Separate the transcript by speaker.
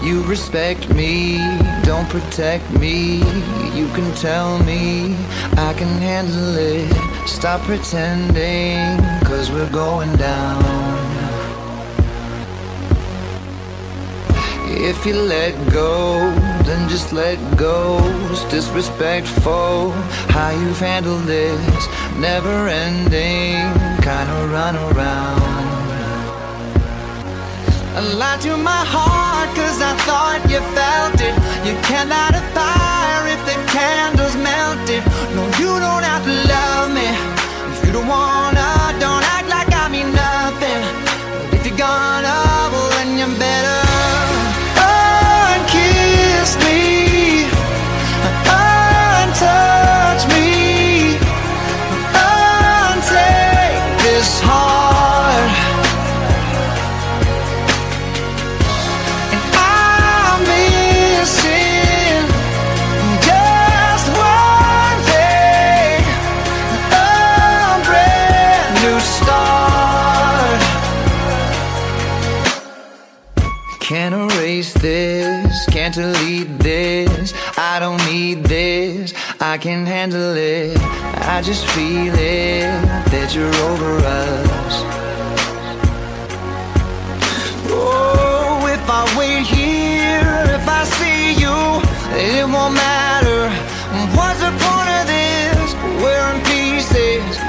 Speaker 1: You respect me, don't protect me. You can tell me I can handle it. Stop pretending, 'cause we're going down. If you let go, then just let go. It's disrespectful how you've handled this never-ending kind of run around. I lied to my heart 'cause I thought you felt it. You can't light a fire if the candle's melted. No, you don't have to love me if you don't wanna. Don't act like I mean nothing, but if you're gonna, well then you better kiss me, untouch me, untake this heart. And I'm missing just one thing, a brand new start. Can't erase this, can't delete this. I don't need this, I can handle it. I just feel it, that you're over us. Oh, if I wait here, if I see you, it won't matter. What's the point of this? We're in pieces.